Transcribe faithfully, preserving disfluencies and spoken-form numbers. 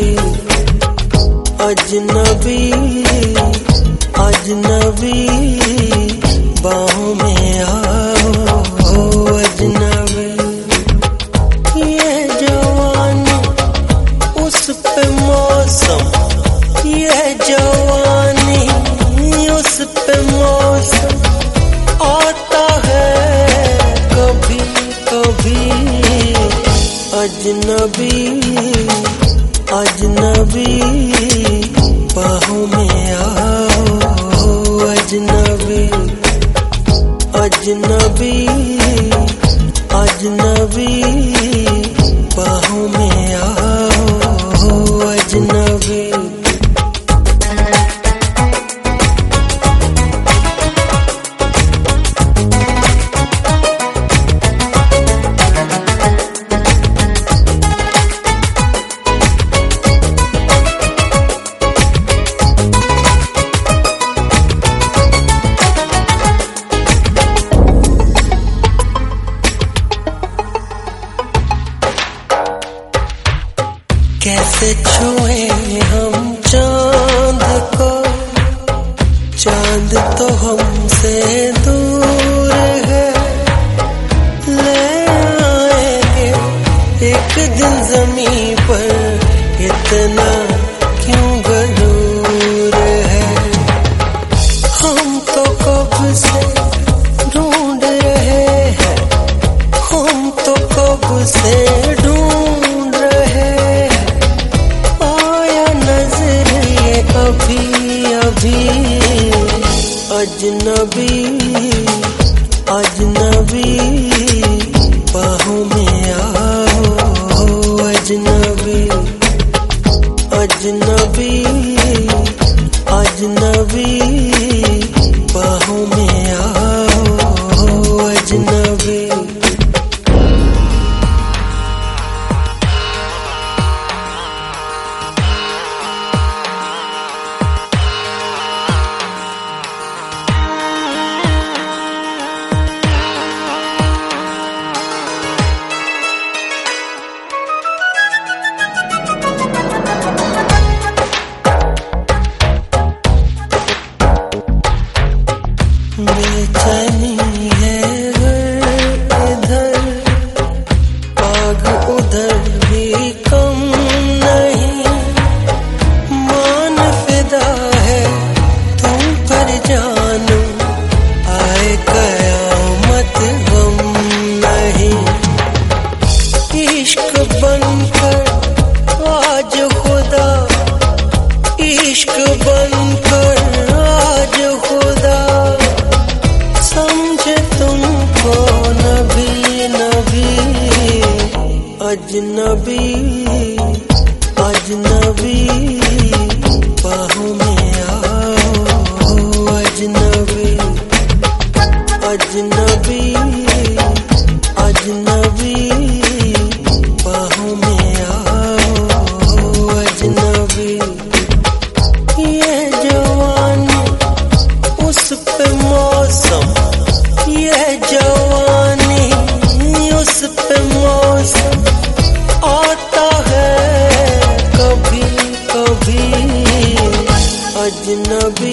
अजनबी अजनबी बाहों में आओ अजनबी। ये जवानी उस पे मौसम, ये जवानी उस पे मौसम आता है कभी कभी। अजनबी अजनबी बाहों में आओ अजनबी। अजनबी अजनबी बाहों में आओ अजनबी। कैसे छुए हम चांद को, चांद तो हमसे दूर है। ले आएंगे एक दिन ज़मीं पर, इतना क्यों गरूर है। हम तो कब से ढूंढ रहे हैं, हम तो कब से ढूंढ रहे हैं। अभी अभी अजनबी अजनबी बाहों में आओ अजनबी। अजनबी अजनबी बाहों में आओ अजनबी। बेचैनी है इधर, आग उधर भी कम नहीं। मान फिदा है तुम पर जानू, आए कयामत गम नहीं। इश्क बनकर आज खुदा, इश्क बनकर आज खुदा समझे तुमको नबी नबी। अजनबी अजनबी बाहों में आओ अजनबी। अजनबी अजनबी बाहों में आओ अजनबी। ये जवानी उस पे मौसम, ये जवानी उस पे मौसम आता है कभी कभी। अजनबी